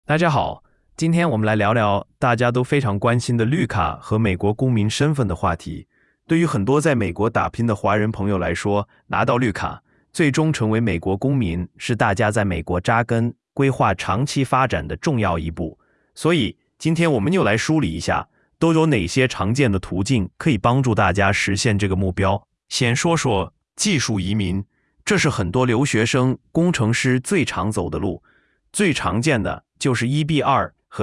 大家好，今天我们来聊聊大家都非常关心的绿卡和美国公民身份的话题。对于很多在美国打拼的华人朋友来说，拿到绿卡，最终成为美国公民，是大家在美国扎根、规划长期发展的重要一步。所以，今天我们又来梳理一下，都有哪些常见的途径可以帮助大家实现这个目标。先说说技术移民，这是很多留学生、工程师最常走的路。最常见的就是EB2和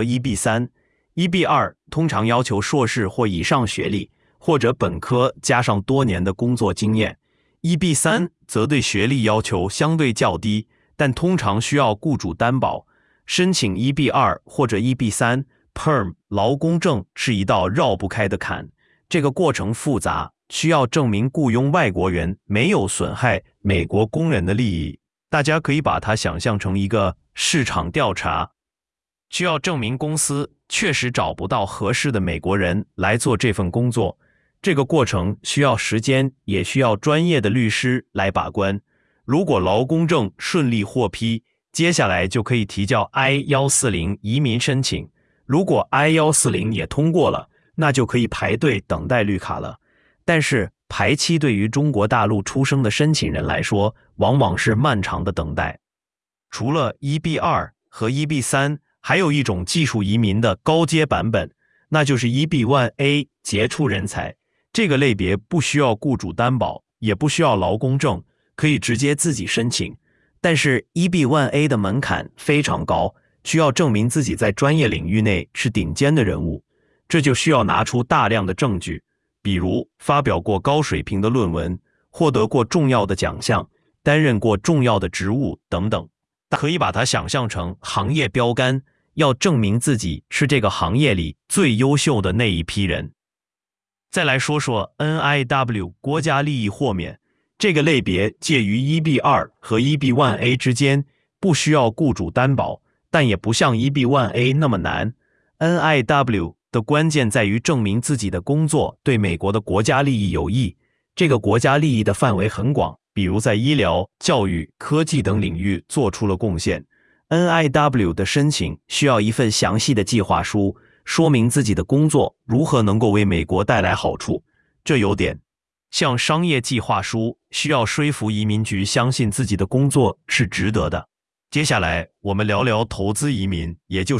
EB3。EB2 通常要求硕士或以上学历，或者本科加上多年的工作经验。EB3 则对学历要求相对较低，但通常需要雇主担保。申请 EB2 或者 EB3 Perm 劳工证是一道绕不开的坎，这个过程复杂，需要证明雇佣外国人没有损害美国工人的利益。大家可以把它想象成一个市场调查，需要证明公司确实找不到合适的美国人来做这份工作。这个过程需要时间，也需要专业的律师来把关。如果劳工证顺利获批，接下来就可以提交 I-140 移民申请。如果 I-140 也通过了，那就可以排队等待绿卡了。但是排期对于中国大陆出生的申请人来说，往往是漫长的等待。除了 EB2 和 EB3， 还有一种技术移民的高阶版本，那就是 EB1A 杰出人才。这个类别不需要雇主担保，也不需要劳工证，可以直接自己申请。但是 EB1A 的门槛非常高，需要证明自己在专业领域内是顶尖的人物，这就需要拿出大量的证据，比如发表过高水平的论文，获得过重要的奖项，担任过重要的职务等等。可以把它想象成行业标杆，要证明自己是这个行业里最优秀的那一批人。再来说说 NIW 国家利益豁免，这个类别介于 EB2 和 EB1A 之间，不需要雇主担保，但也不像 EB1A 那么难。NIW 的关键在于证明自己的工作对美国的国家利益有益，这个国家利益的范围很广，比如在医疗、教育、科技等领域做出了贡献。NIW 的申请需要一份详细的计划书，说明自己的工作如何能够为美国带来好处。这有点像商业计划书，需要说服移民局相信自己的工作是值得的。接下来我们聊聊投资移民，也就是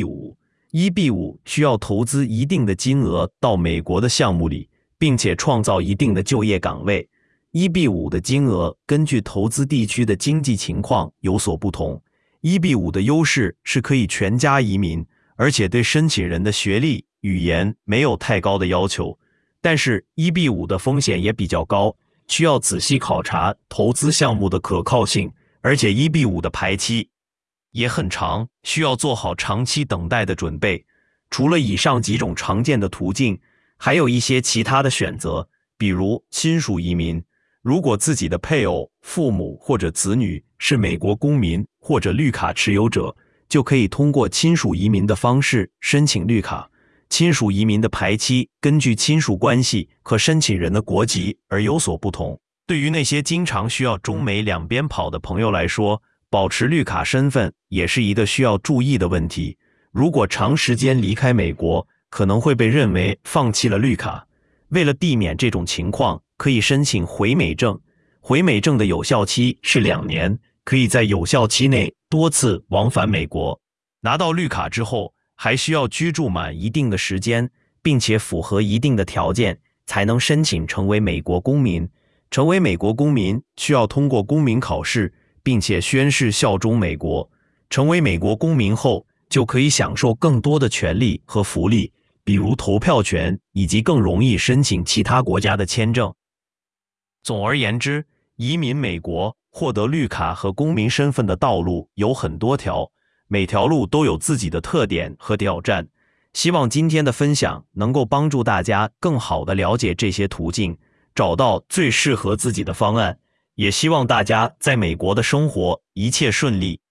EB5。EB5 需要投资一定的金额到美国的项目里，并且创造一定的就业岗位。EB5 的金额根据投资地区的经济情况有所不同。EB5 的优势是可以全家移民，而且对申请人的学历、语言没有太高的要求。但是 EB5 的风险也比较高，需要仔细考察投资项目的可靠性，而且 EB5 的排期也很长，需要做好长期等待的准备。除了以上几种常见的途径，还有一些其他的选择，比如亲属移民。如果自己的配偶、父母或者子女是美国公民或者绿卡持有者，就可以通过亲属移民的方式申请绿卡。亲属移民的排期根据亲属关系和申请人的国籍而有所不同。对于那些经常需要中美两边跑的朋友来说，保持绿卡身份也是一个需要注意的问题。如果长时间离开美国，可能会被认为放弃了绿卡。为了避免这种情况，可以申请回美证。回美证的有效期是2年，可以在有效期内多次往返美国。拿到绿卡之后，还需要居住满一定的时间，并且符合一定的条件，才能申请成为美国公民。成为美国公民需要通过公民考试，并且宣誓效忠美国。成为美国公民后，就可以享受更多的权利和福利，比如投票权，以及更容易申请其他国家的签证。总而言之，移民美国获得绿卡和公民身份的道路有很多条，每条路都有自己的特点和挑战。希望今天的分享能够帮助大家更好地了解这些途径，找到最适合自己的方案。也希望大家在美国的生活一切顺利。